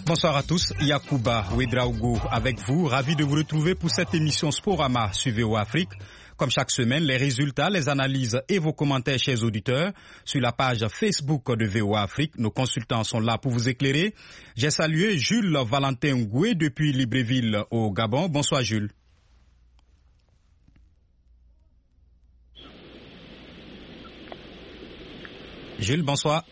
Bonsoir à tous, Yacouba Ouedraogo avec vous, ravi de vous retrouver pour cette émission Sporama sur VOA Afrique. Comme chaque semaine, les résultats, les analyses et vos commentaires, chers auditeurs, sur la page Facebook de VOA Afrique. Nos consultants sont là pour vous éclairer. J'ai salué Jules Valentin Ngoué depuis Libreville au Gabon. Bonsoir Jules. Jules, bonsoir.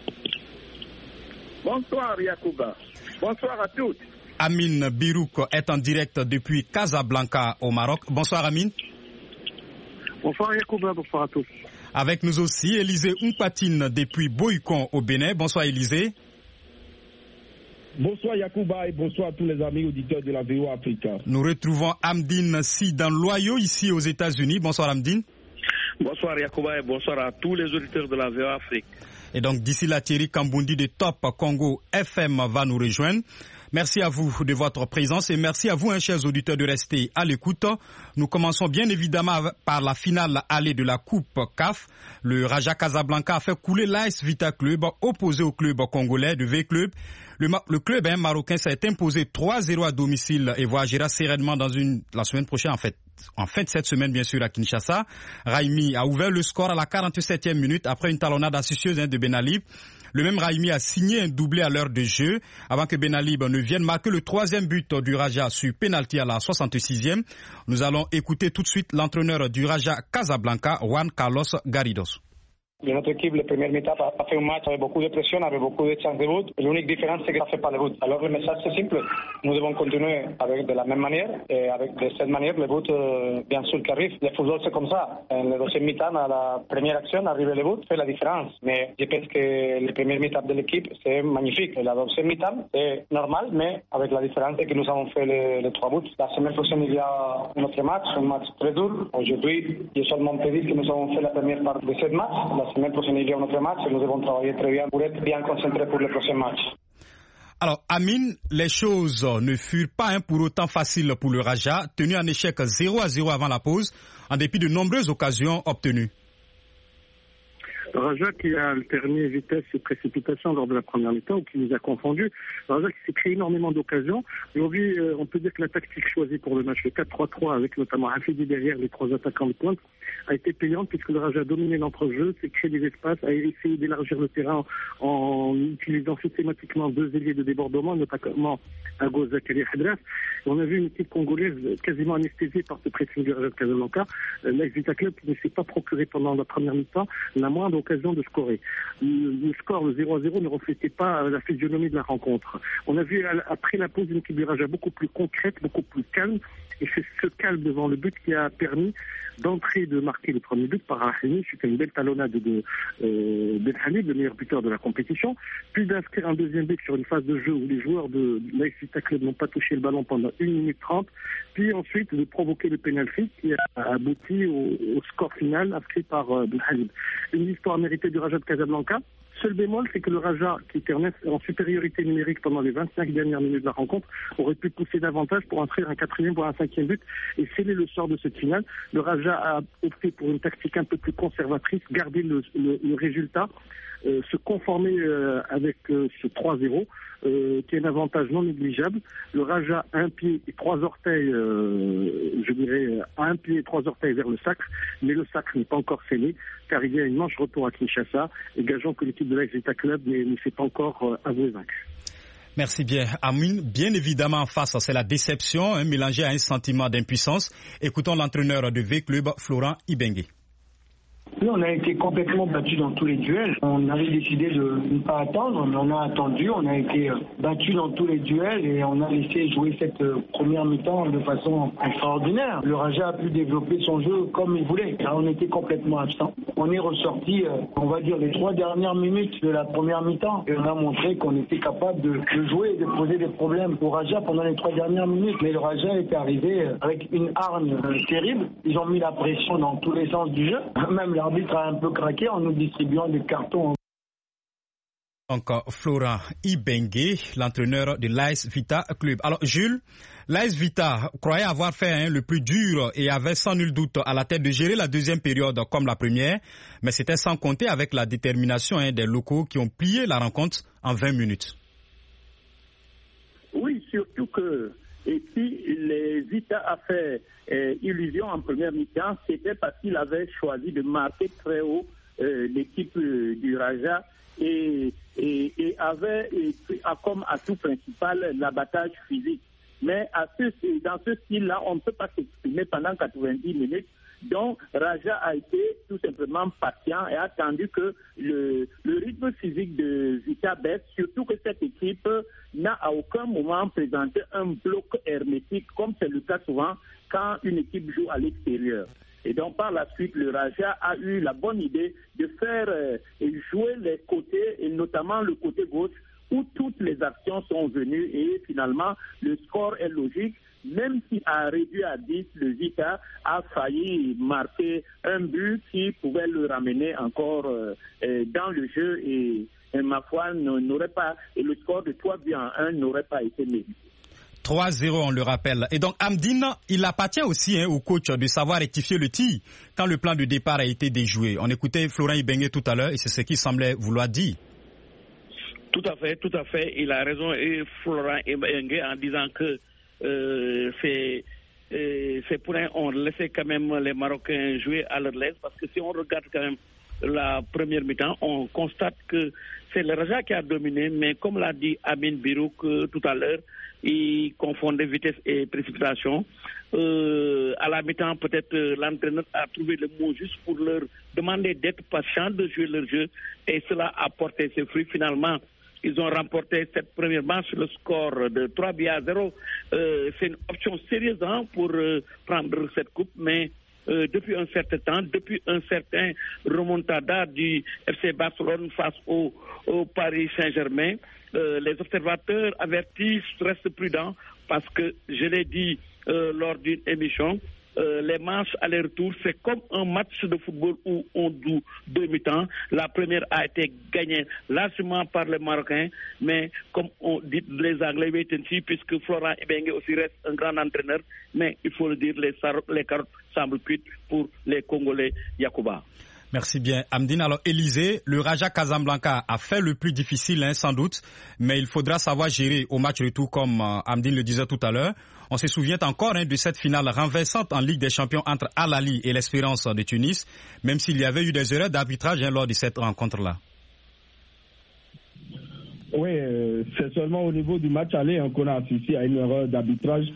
Bonsoir Yacouba. Bonsoir à tous. Amine Birouk est en direct depuis Casablanca au Maroc. Bonsoir Amine. Bonsoir Yacouba, bonsoir à tous. Avec nous aussi Élisée Mpatine depuis Boycon au Bénin. Bonsoir Élisée. Bonsoir Yacouba et bonsoir à tous les amis auditeurs de la VOA Africa. Nous retrouvons Amdine Sidan Loyo ici aux États-Unis. Bonsoir Amdine. Bonsoir Yacouba et bonsoir à tous les auditeurs de la VOA Afrique. Et donc d'ici là, Thierry Kambundi de Top Congo FM va nous rejoindre. Merci à vous de votre présence et merci à vous, chers auditeurs, de rester à l'écoute. Nous commençons bien évidemment par la finale allée de la Coupe CAF. Le Raja Casablanca a fait couler l'AS Vita Club opposé au club congolais de V-Club. Le club marocain s'est imposé 3-0 à domicile et voyagera sereinement la semaine prochaine en fin de cette semaine, bien sûr, à Kinshasa. Raimi a ouvert le score à la 47e minute après une talonnade astucieuse de Benalib. Le même Raimi a signé un doublé à l'heure de jeu avant que Benalib ne vienne marquer le troisième but du Raja sur penalty à la 66e. Nous allons écouter tout de suite l'entraîneur du Raja Casablanca, Juan Carlos Garridos. Notre équipe, le premier mi-temps, a fait un match avec beaucoup de pression, avec beaucoup de chances de but. L'unique différence, c'est que ça ne fait pas le but. Alors le message, c'est simple. Nous devons continuer avec de la même manière. Et avec de cette manière, le but, bien sûr, qui arrive. Le football, c'est comme ça. En le deuxième mi-temps, à la première action, arriver le but fait la différence. Mais je pense que le premier mi-temps de l'équipe, c'est magnifique. Et la deuxième mi-temps, c'est normal, mais avec la différence que nous avons fait les trois buts. La semaine prochaine, il y a un autre match, un match très dur. Aujourd'hui, j'ai seulement te dire que nous avons fait la première partie de ce match. La semaine prochaine, il y a un autre match et nous devons travailler très bien pour être bien concentrés pour le prochain match. Alors, Amine, les choses ne furent pas pour autant faciles pour le Raja, tenu en échec 0-0 avant la pause, en dépit de nombreuses occasions obtenues. Raja qui a alterné vitesse et précipitation lors de la première mi-temps, ou qui nous a confondus. Raja qui s'est créé énormément d'occasions. Aujourd'hui, on peut dire que la tactique choisie pour le match, le 4-3-3, avec notamment Hafidi derrière les trois attaquants de pointe, a été payante puisque le Raja a dominé l'entrejeu, s'est créé des espaces, a essayé d'élargir le terrain en utilisant systématiquement deux ailiers de débordement, notamment à gauche Zakaria Hadraf. On a vu une équipe congolaise quasiment anesthésiée par ce pressing du Raja de Casablanca. L'AS Vita Club ne s'est pas procuré pendant la première mi-temps la moindre occasion de scorer. Le score, le 0-0, ne reflétait pas la physionomie de la rencontre. On a vu après la pause une équipe du Raja beaucoup plus concrète, beaucoup plus calme, et c'est ce calme devant le but qui a permis d'entrer, de marquer le premier but par Rahimi. C'était une belle talonnade de Ben Hamid, le meilleur buteur de la compétition, puis d'inscrire un deuxième but sur une phase de jeu où les joueurs de l'AS Vita Club n'ont pas touché le ballon pendant 1 minute 30, puis ensuite de provoquer le pénalty qui a abouti au score final inscrit par Ben Hamid. Une histoire méritée du Raja de Casablanca. Seul bémol, c'est que le Raja, qui était en supériorité numérique pendant les 25 dernières minutes de la rencontre, aurait pu pousser davantage pour inscrire un 4e voire un 5e but et sceller le sort de cette finale. Le Raja a opté pour une tactique un peu plus conservatrice, garder le résultat, se conformer avec ce 3-0, qui est un avantage non négligeable. Le Raja a un pied et 3 orteils, je dirais, a un pied et 3 orteils vers le sacre, mais le sacre n'est pas encore scellé, car il y a une manche retour à Kinshasa, et gageons que l'équipe de l'AS Vita Club ne s'est pas encore avouée vaincre. Merci bien, Amine. Bien évidemment, en face, c'est la déception, mélangée à un sentiment d'impuissance. Écoutons l'entraîneur de V-Club, Florent Ibengue. Nous, on a été complètement battus dans tous les duels. On avait décidé de ne pas attendre, mais on a attendu. On a été battus dans tous les duels et on a laissé jouer cette première mi-temps de façon extraordinaire. Le Raja a pu développer son jeu comme il voulait, car on était complètement absent. On est ressorti, on va dire, les 3 dernières minutes de la première mi-temps et on a montré qu'on était capable de jouer et de poser des problèmes au Raja pendant les 3 dernières minutes. Mais le Raja est arrivé avec une hargne terrible. Ils ont mis la pression dans tous les sens du jeu. Même l'arbitre a un peu craqué en nous distribuant des cartons. Donc, Florent Ibengue, l'entraîneur de l'AS Vita Club. Alors, Jules, l'AS Vita croyait avoir fait le plus dur et avait sans nul doute à la tête de gérer la deuxième période comme la première, mais c'était sans compter avec la détermination des locaux qui ont plié la rencontre en 20 minutes. que et si les Vita a fait illusion en première mi-temps, c'était parce qu'il avait choisi de marquer très haut l'équipe du Raja et avait comme atout principal l'abattage physique. Mais dans ce style-là, on ne peut pas s'exprimer pendant 90 minutes. Donc, Raja a été tout simplement patient et a attendu que le rythme physique de Vita baisse, surtout que cette équipe n'a à aucun moment présenté un bloc hermétique, comme c'est le cas souvent quand une équipe joue à l'extérieur. Et donc, par la suite, le Raja a eu la bonne idée de faire jouer les côtés, et notamment le côté gauche, où toutes les actions sont venues et finalement, le score est logique. Même si à réduit à 10, le Vita a failli marquer un but qui pouvait le ramener encore dans le jeu et ma foi, n'aurait pas, et le score de 3-1 n'aurait pas été mérité. 3-0, on le rappelle. Et donc, Amdine, il appartient aussi au coach de savoir rectifier le tir quand le plan de départ a été déjoué. On écoutait Florent Ibenge tout à l'heure et c'est ce qu'il semblait vouloir dire. Tout à fait. Il a raison, et Florent Ibenge, en disant que ces points ont laissé quand même les Marocains jouer à leur aise, parce que si on regarde quand même la première mi-temps, on constate que c'est le Raja qui a dominé, mais comme l'a dit Amin Birouk tout à l'heure, il confondait vitesse et précipitation. À la mi-temps, peut-être l'entraîneur a trouvé le mot juste pour leur demander d'être patient, de jouer leur jeu, et cela a porté ses fruits. Finalement, ils ont remporté cette première manche sur le score de 3-0. C'est une option sérieuse pour prendre cette coupe, mais depuis un certain temps, depuis un certain remontada du FC Barcelone face au Paris Saint-Germain, les observateurs avertissent, restent prudents, parce que, je l'ai dit lors d'une émission, les matchs aller-retour, c'est comme un match de football où on joue 2 mi-temps. La première a été gagnée largement par les Marocains, mais comme on dit les Anglais, wait and see, puisque Florent Ibenge aussi reste un grand entraîneur, mais il faut le dire, les carottes semblent cuites pour les Congolais. Yacouba. Merci bien, Amdine. Alors, Élysée, le Raja Casablanca a fait le plus difficile, sans doute, mais il faudra savoir gérer au match retour, comme Amdine le disait tout à l'heure. On se souvient encore de cette finale renversante en Ligue des Champions entre Al Ahly et l'Espérance de Tunis, même s'il y avait eu des erreurs d'arbitrage lors de cette rencontre-là. Oui, c'est seulement au niveau du match aller qu'on a assisté à une erreur d'arbitrage.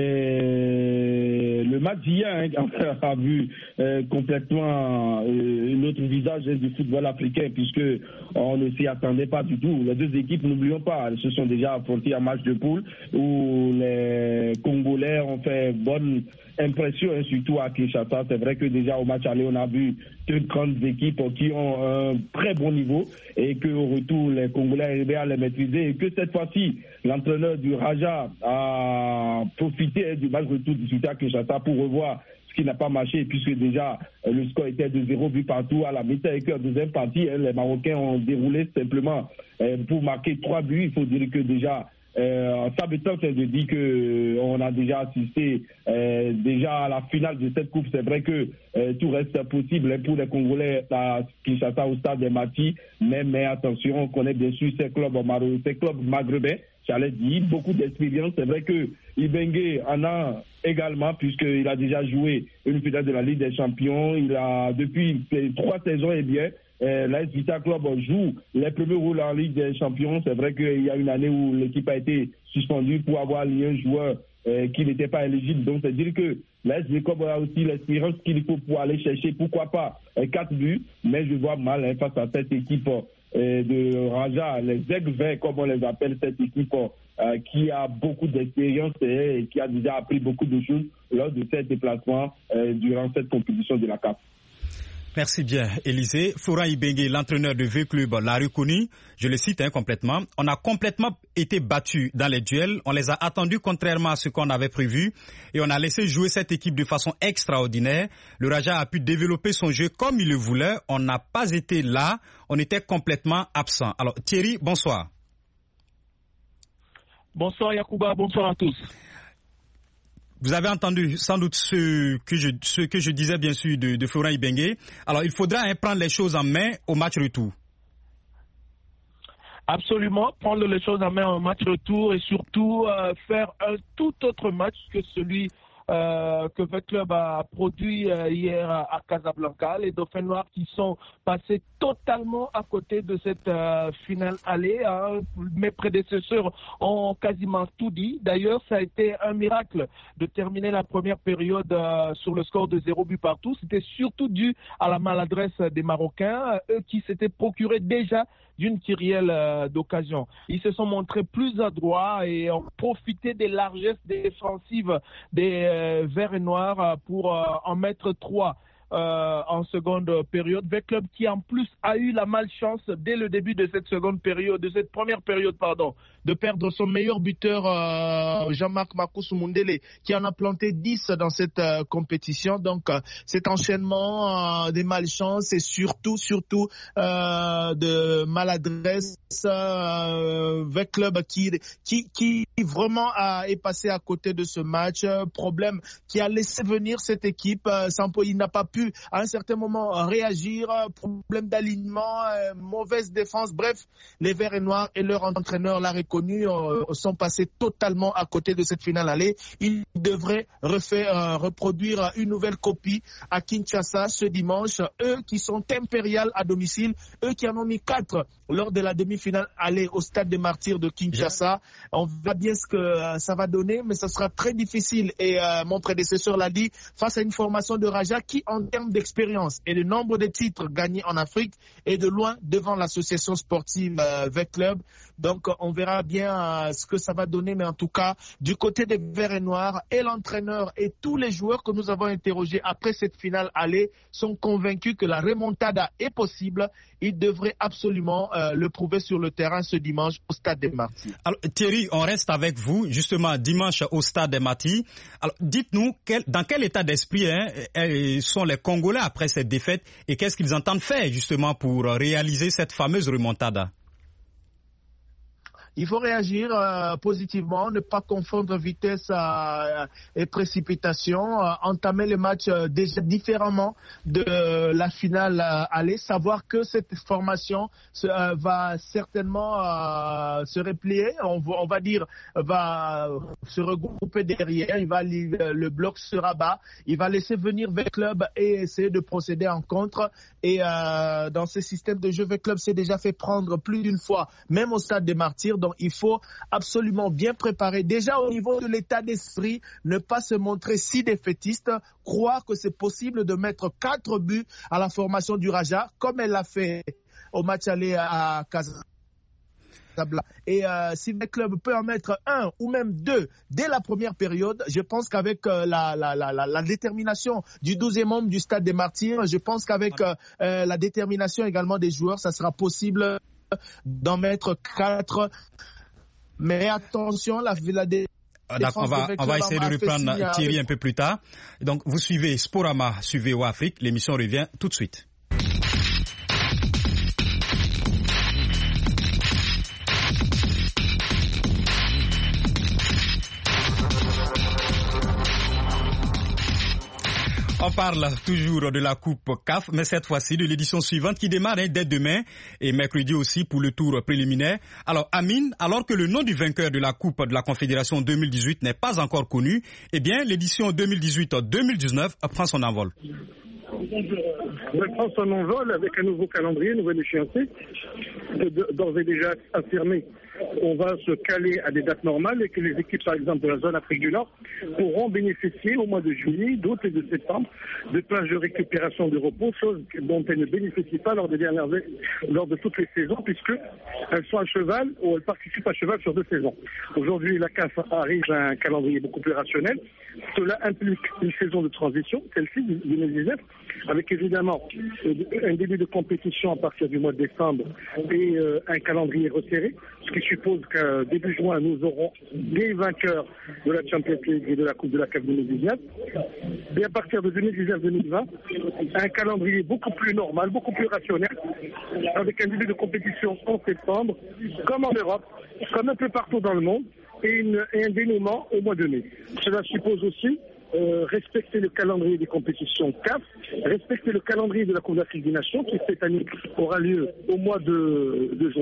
Et le match d'hier a vu complètement un autre visage du football africain, puisque on ne s'y attendait pas du tout. Les deux équipes, n'oublions pas, elles se sont déjà affrontées un match de poule où les Congolais ont fait bonne impression, surtout à Kinshasa. C'est vrai que déjà au match aller, on a vu deux grandes équipes qui ont un très bon niveau et qu'au retour, les Congolais arrivaient à les maîtriser, et que cette fois-ci, l'entraîneur du Raja a profité du match retour disputé à Kinshasa pour revoir ce qui n'a pas marché, puisque déjà le score était de 0 but partout à la mi-temps, et qu'en deuxième partie, les Marocains ont déroulé simplement pour marquer 3 buts. Il faut dire que déjà ça m'étonne de dire qu'on a déjà assisté déjà à la finale de cette coupe. C'est vrai que tout reste possible pour les Congolais à Kinshasa au stade des Matis, mais attention, on connaît bien sûr ces clubs maghrébins, j'allais dire, beaucoup d'expérience. C'est vrai que Ibenge en a également, puisqu'il a déjà joué une finale de la Ligue des Champions. Il a, depuis 3 saisons, l'AS Vita Club joue les premiers rôles en Ligue des Champions. C'est vrai qu'il y a une année où l'équipe a été suspendue pour avoir lié un joueur qui n'était pas éligible. Donc, c'est-à-dire que l'AS Vita Club a aussi l'expérience qu'il faut pour aller chercher, pourquoi pas, 4 buts. Mais je vois mal face à cette équipe de Raja, les aigles verts, comme on les appelle, cette équipe qui a beaucoup d'expérience et qui a déjà appris beaucoup de choses lors de ces déplacements durant cette compétition de la CAF. Merci bien, Élysée. Florent Ibenge, l'entraîneur de V-Club, l'a reconnu. Je le cite complètement. On a complètement été battus dans les duels. On les a attendus contrairement à ce qu'on avait prévu. Et on a laissé jouer cette équipe de façon extraordinaire. Le Raja a pu développer son jeu comme il le voulait. On n'a pas été là. On était complètement absent. Alors, Thierry, bonsoir. Bonsoir, Yacouba. Bonsoir à tous. Vous avez entendu sans doute ce que je disais bien sûr de Florent Ibenge. Alors il faudra prendre les choses en main au match retour. Absolument, prendre les choses en main en match retour et surtout faire un tout autre match que celui que votre club a produit hier à Casablanca. Les Dauphins Noirs qui sont passés totalement à côté de cette finale aller. Mes prédécesseurs ont quasiment tout dit. D'ailleurs, ça a été un miracle de terminer la première période sur le score de 0 but partout. C'était surtout dû à la maladresse des Marocains, eux qui s'étaient procurés déjà d'une kyrielle d'occasion. Ils se sont montrés plus adroits et ont profité des largesses défensives des Verts et Noirs pour en mettre 3 en seconde période. Vert Club qui en plus a eu la malchance dès le début de cette première période, de perdre son meilleur buteur Jean-Marc Makoussou Mundele qui en a planté 10 dans cette compétition. Donc cet enchaînement des malchances et surtout de maladresse, Vert Club qui vraiment est passé à côté de ce match. Problème qui a laissé venir cette équipe. Il n'a pas pu à un certain moment réagir, problème d'alignement, mauvaise défense, bref, les Verts et Noirs et leur entraîneur l'a reconnu, sont passés totalement à côté de cette finale aller. Ils devraient reproduire une nouvelle copie à Kinshasa ce dimanche, eux qui sont impériales à domicile, eux qui en ont mis 4 lors de la demi-finale aller au stade des Martyrs de Kinshasa. On verra bien ce que ça va donner, mais ça sera très difficile et mon prédécesseur l'a dit, face à une formation de Raja qui en termes d'expérience et de nombre de titres gagnés en Afrique est de loin devant l'association sportive Vert Club. Donc on verra bien ce que ça va donner, mais en tout cas du côté des Verts et Noirs et l'entraîneur et tous les joueurs que nous avons interrogés après cette finale aller sont convaincus que la remontada est possible. Ils devraient absolument le prouver sur le terrain ce dimanche au stade des Martyrs. Alors Thierry, on reste avec vous justement dimanche au stade des Martyrs. Alors dites-nous dans quel état d'esprit sont les Congolais après cette défaite et qu'est-ce qu'ils entendent faire justement pour réaliser cette fameuse remontada? Il faut réagir positivement, ne pas confondre vitesse et précipitation, entamer le match déjà différemment de la finale aller, savoir que cette formation va certainement se replier, on va dire, va se regrouper derrière, le bloc sera bas, il va laisser venir Vert Club et essayer de procéder en contre. Et dans ce système de jeu, Vert Club s'est déjà fait prendre plus d'une fois, même au stade des Martyrs. Donc il faut absolument bien préparer. Déjà au niveau de l'état d'esprit, ne pas se montrer si défaitiste, croire que c'est possible de mettre 4 buts à la formation du Raja, comme elle l'a fait au match aller à Casablanca. Et si le club peut en mettre 1 ou même 2 dès la première période, je pense qu'avec la détermination du 12e membre du Stade des Martyrs, je pense qu'avec la détermination également des joueurs, ça sera possible d'en mettre 4. Mais attention, on va essayer de reprendre Thierry un peu plus tard. Donc, vous suivez Sporama, suivez Afrique. L'émission revient tout de suite. On parle toujours de la Coupe CAF, mais cette fois-ci de l'édition suivante qui démarre dès demain et mercredi aussi pour le tour préliminaire. Alors Amine, alors que le nom du vainqueur de la Coupe de la Confédération 2018 n'est pas encore connu, eh bien l'édition 2018-2019 prend son envol. Elle prend son envol avec un nouveau calendrier, une nouvelle échéancier, d'ores et déjà affirmé. On va se caler à des dates normales et que les équipes, par exemple, de la zone Afrique du Nord pourront bénéficier au mois de juillet, d'août et de septembre de plages de récupération de repos, chose dont elles ne bénéficient pas lors de toutes les saisons, puisqu'elles sont à cheval ou elles participent à cheval sur 2 saisons. Aujourd'hui, la CAF arrive à un calendrier beaucoup plus rationnel. Cela implique une saison de transition, celle-ci, 2019, avec évidemment un début de compétition à partir du mois de décembre et un calendrier resserré, ce qui suppose qu'à début juin, nous aurons des vainqueurs de la Champions League et de la Coupe de la CAF 2019. Et à partir de 2019-2020, un calendrier beaucoup plus normal, beaucoup plus rationnel, avec un début de compétition en septembre, comme en Europe, comme un peu partout dans le monde, et un dénouement au mois de mai. Cela suppose aussi respecter le calendrier des compétitions CAF, respecter le calendrier de la Coupe d'Afrique des Nations qui cette année aura lieu au mois de juin,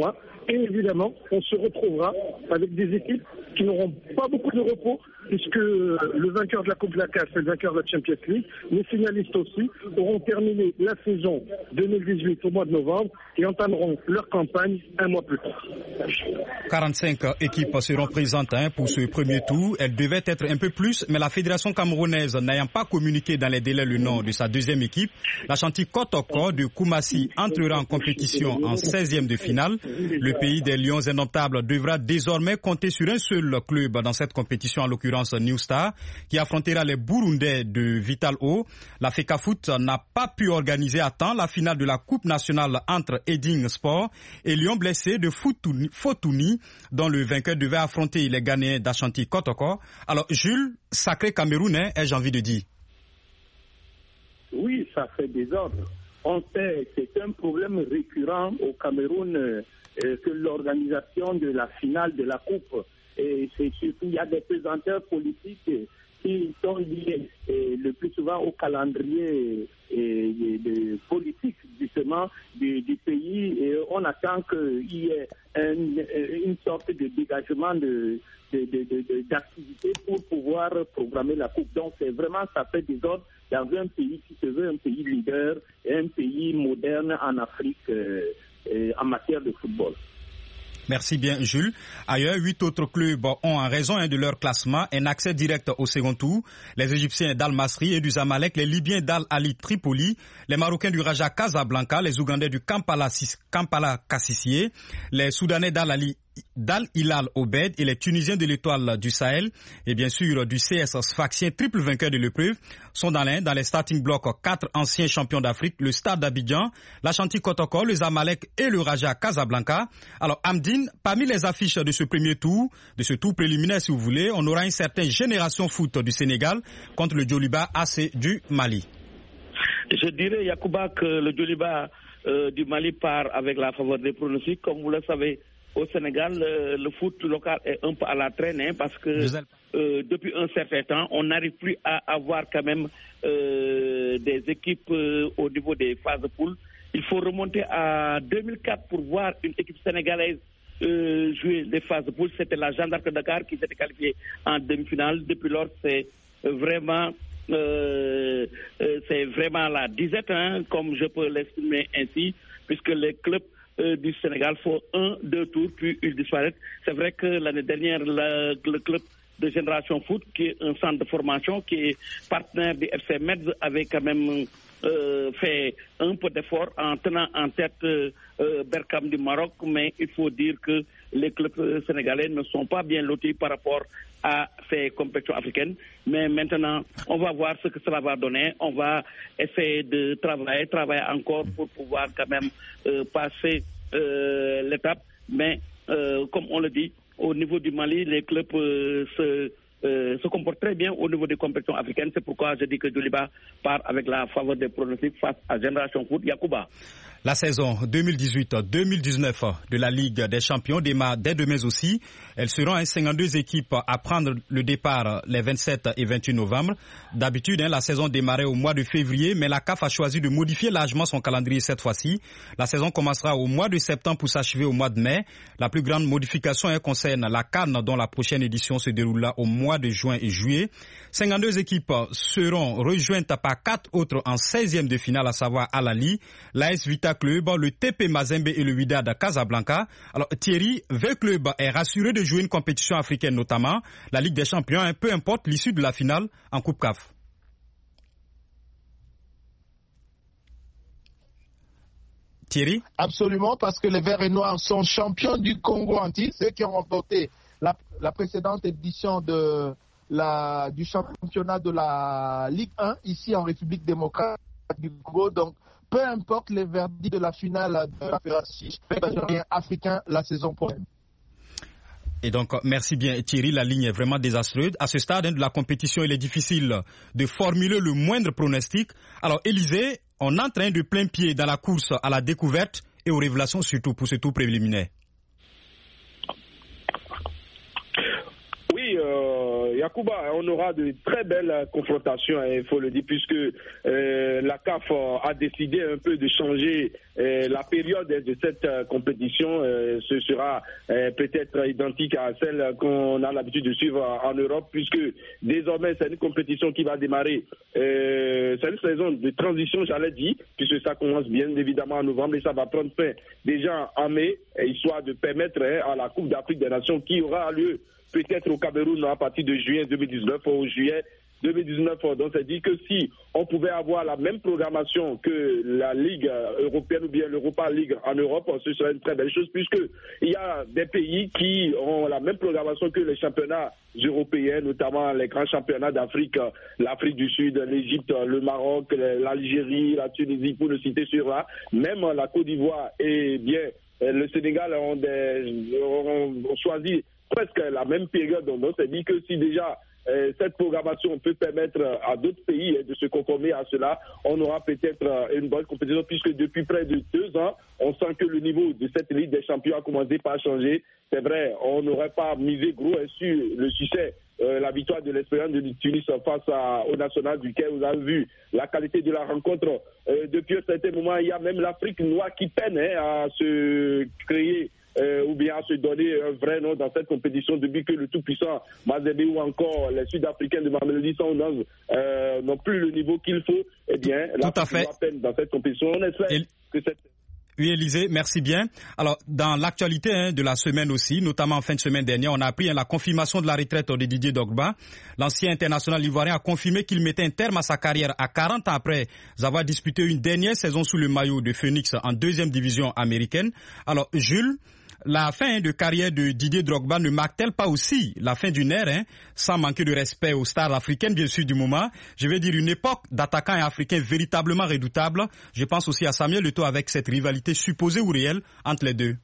Et évidemment, on se retrouvera avec des équipes qui n'auront pas beaucoup de repos, puisque le vainqueur de la Coupe de la CAF et le vainqueur de la Champions League, les finalistes aussi, auront terminé la saison 2018 au mois de novembre et entameront leur campagne un mois plus tard. 45 équipes seront présentes pour ce premier tour. Elles devaient être un peu plus, mais la fédération camerounaise n'ayant pas communiqué dans les délais le nom de sa deuxième équipe, l'Ashanti Kotoko de Koumassi entrera en compétition en 16e de finale. Le pays des Lions indomptables devra désormais compter sur un seul club dans cette compétition, en l'occurrence New Star, qui affrontera les Burundais de Vital O. La FECAFOOT n'a pas pu organiser à temps la finale de la Coupe nationale entre Eding Sport et Lyon blessé de Fotouni, dont le vainqueur devait affronter les Ghanéens d'Ashanti Kotoko. Alors Jules, sacré Camerounais, ai-je envie de dire. Oui, ça fait désordre. On sait que c'est un problème récurrent au Cameroun que l'organisation de la finale de la Coupe. Et c'est surtout, il y a des présenteurs politiques qui sont liés le plus souvent au calendrier politique justement du pays. Et on attend qu'il y ait une sorte de dégagement d'activité pour pouvoir programmer la Coupe. Donc c'est vraiment, ça fait désordre dans un pays qui se veut un pays leader et un pays moderne en Afrique en matière de football. Merci bien Jules. Ailleurs, 8 autres clubs ont, en raison de leur classement, un accès direct au second tour. Les Égyptiens d'Al Masry et du Zamalek, les Libyens d'Al Ali Tripoli, les Marocains du Raja Casablanca, les Ougandais du Kampala Kassissié, les Soudanais d'Al Hilal Obed et les Tunisiens de l'Étoile du Sahel et bien sûr du CS Sfaxien, triple vainqueur de l'épreuve, sont dans les starting blocks 4 anciens champions d'Afrique, le Stade d'Abidjan, l'Ashanti Kotoko, le Zamalek et le Raja Casablanca. Alors Amdine, parmi les affiches de ce premier tour, de ce tour préliminaire si vous voulez, on aura une certaine génération foot du Sénégal contre le Djoliba AC du Mali. Je dirais, Yacouba, que le Djoliba du Mali part avec la faveur des pronostics. Comme vous le savez, au Sénégal, le foot local est un peu à la traîne parce que depuis un certain temps, on n'arrive plus à avoir quand même des équipes au niveau des phases de poule. Il faut remonter à 2004 pour voir une équipe sénégalaise jouer les phases de poule. C'était la Jeanne d'Arc de Dakar qui s'était qualifiée en demi-finale. Depuis lors, c'est vraiment la disette, comme je peux l'exprimer ainsi, puisque les clubs du Sénégal font 1-2 tours, puis ils disparaissent. C'est vrai que l'année dernière, le club de Génération Foot, qui est un centre de formation, qui est partenaire du FC Metz, avait quand même fait un peu d'effort en tenant en tête Berkane du Maroc, mais il faut dire que les clubs sénégalais ne sont pas bien lotis par rapport à ces compétitions africaines. Mais maintenant, on va voir ce que cela va donner. On va essayer de travailler encore pour pouvoir quand même passer l'étape. Mais comme on le dit, au niveau du Mali, les clubs se comportent très bien au niveau des compétitions africaines. C'est pourquoi je dis que Djoliba part avec la faveur des pronostics face à Génération Foot. Yacouba. La saison 2018-2019 de la Ligue des Champions démarre dès demain aussi. Elles seront 52 équipes à prendre le départ les 27 et 28 novembre. D'habitude, la saison démarrait au mois de février, mais la CAF a choisi de modifier largement son calendrier cette fois-ci. La saison commencera au mois de septembre pour s'achever au mois de mai. La plus grande modification concerne la CAN, dont la prochaine édition se déroulera au mois de juin et juillet. 52 équipes seront rejointes par 4 autres en 16e de finale, à savoir Al Ali, l'AS Vita Club, le TP Mazembe et le Wydad Casablanca. Alors Thierry, 20 clubs est rassuré de jouer une compétition africaine, notamment la Ligue des Champions, peu importe l'issue de la finale en Coupe CAF. Thierry? Absolument, parce que les Verts et Noirs sont champions du Congo anti, ceux qui ont remporté la précédente édition du championnat de la Ligue 1 ici en République démocratique du Congo. Donc, peu importe les verdicts de la finale de la fédération africain la saison prochaine. Et donc, merci bien Thierry, la ligne est vraiment désastreuse. À ce stade de la compétition, il est difficile de formuler le moindre pronostic. Alors, Élisée, on est en train de plein pied dans la course à la découverte et aux révélations, surtout pour ce tour préliminaire. Oui, Yacouba, on aura de très belles confrontations, il faut le dire, puisque la CAF a décidé un peu de changer la période de cette compétition. Ce sera peut-être identique à celle qu'on a l'habitude de suivre en Europe, puisque désormais c'est une compétition qui va démarrer. C'est une saison de transition, j'allais dire, puisque ça commence bien évidemment en novembre et ça va prendre fin déjà en mai, histoire de permettre à la Coupe d'Afrique des Nations qui aura lieu peut-être au Cameroun à partir de juin 2019 ou juillet 2019. Donc, c'est dit que si on pouvait avoir la même programmation que la Ligue européenne ou bien l'Europa League en Europe, ce serait une très belle chose, puisqu'il y a des pays qui ont la même programmation que les championnats européens, notamment les grands championnats d'Afrique, l'Afrique du Sud, l'Égypte, le Maroc, l'Algérie, la Tunisie, pour ne citer ceux-là. Même la Côte d'Ivoire et bien le Sénégal ont choisi presque la même période. Donc, c'est dit que si déjà cette programmation peut permettre à d'autres pays de se conformer à cela, on aura peut-être une bonne compétition, puisque depuis près de 2 ans, on sent que le niveau de cette Ligue des Champions a commencé par changer. C'est vrai, on n'aurait pas misé gros sur le succès, la victoire de l'Espérance de Tunis face au National du Caire. Vous avez vu la qualité de la rencontre. Depuis un certain moment, il y a même l'Afrique noire qui peine à se créer ou bien à se donner un vrai nom dans cette compétition, depuis que le tout-puissant Mazembe ou encore les Sud-Africains de Mamelodi Sundowns n'ont plus le niveau qu'il faut. Eh bien, l'Afrique noire peine dans cette compétition. On espère que cette... Oui, Élisée, merci bien. Alors, dans l'actualité de la semaine aussi, notamment en fin de semaine dernière, on a appris la confirmation de la retraite de Didier Drogba. L'ancien international ivoirien a confirmé qu'il mettait un terme à sa carrière à 40 ans après avoir disputé une dernière saison sous le maillot de Phoenix en 2e division américaine. Alors, Jules, la fin de carrière de Didier Drogba ne marque-t-elle pas aussi la fin d'une ère, sans manquer de respect aux stars africaines, bien sûr, du moment? Je vais dire une époque d'attaquants africains véritablement redoutables. Je pense aussi à Samuel Eto'o avec cette rivalité supposée ou réelle entre les deux.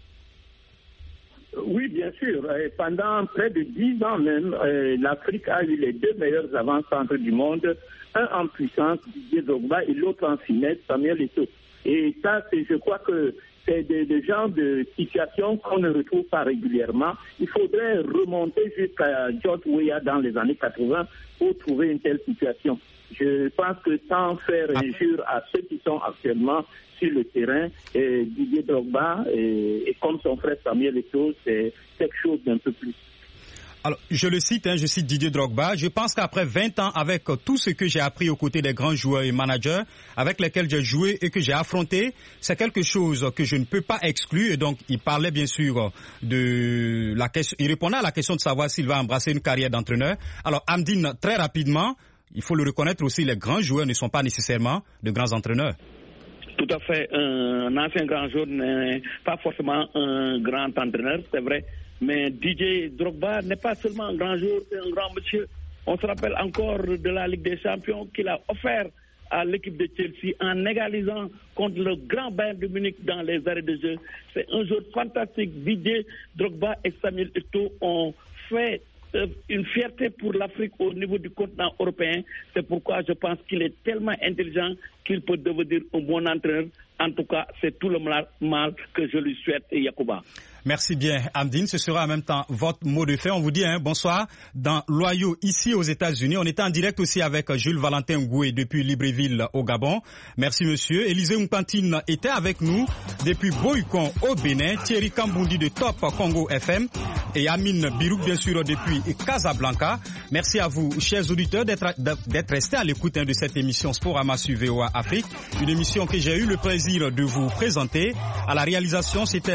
Oui, bien sûr. Pendant près de 10 ans même, l'Afrique a eu les 2 meilleurs avant-centres du monde, un en puissance, Didier Drogba, et l'autre en finesse, Samuel Eto'o. Et ça, je crois que c'est des genres de situations qu'on ne retrouve pas régulièrement. Il faudrait remonter jusqu'à George Weah dans les années 80 pour trouver une telle situation. Je pense que sans faire injure à ceux qui sont actuellement sur le terrain, Didier Drogba et comme son frère Samuel Eto'o, c'est quelque chose d'un peu plus. Alors, je cite Didier Drogba. Je pense qu'après 20 ans, avec tout ce que j'ai appris aux côtés des grands joueurs et managers avec lesquels j'ai joué et que j'ai affronté, c'est quelque chose que je ne peux pas exclure. Et donc, il parlait bien sûr de la question, il répondait à la question de savoir s'il va embrasser une carrière d'entraîneur. Alors, Amdine, très rapidement, il faut le reconnaître aussi, les grands joueurs ne sont pas nécessairement de grands entraîneurs. Tout à fait. Un ancien grand joueur n'est pas forcément un grand entraîneur, c'est vrai. Mais Didier Drogba n'est pas seulement un grand joueur, c'est un grand monsieur. On se rappelle encore de la Ligue des Champions qu'il a offert à l'équipe de Chelsea en égalisant contre le grand Bayern de Munich dans les arrêts de jeu. C'est un joueur fantastique. Didier Drogba et Samuel Eto'o ont fait une fierté pour l'Afrique au niveau du continent européen. C'est pourquoi je pense qu'il est tellement intelligent qu'il peut devenir un bon entraîneur. En tout cas, c'est tout le mal que je lui souhaite, Yacouba. Merci bien, Amdine. Ce sera en même temps votre mot de fin. On vous dit bonsoir dans l'Ohio, ici aux États-Unis. On était en direct aussi avec Jules Valentin Ngoué depuis Libreville au Gabon. Merci, monsieur. Élisée Nkantine était avec nous depuis Boycon au Bénin. Thierry Kambundi de Top Congo FM et Amine Birouk, bien sûr, depuis Casablanca. Merci à vous, chers auditeurs, d'être restés à l'écoute de cette émission Sporama sur VOA Afrique. Une émission que j'ai eu le plaisir de vous présenter. À la réalisation, c'était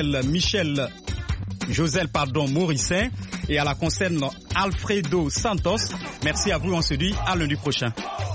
Joselle Morissin et à la concerne Alfredo Santos. Merci à vous, on se dit à lundi prochain.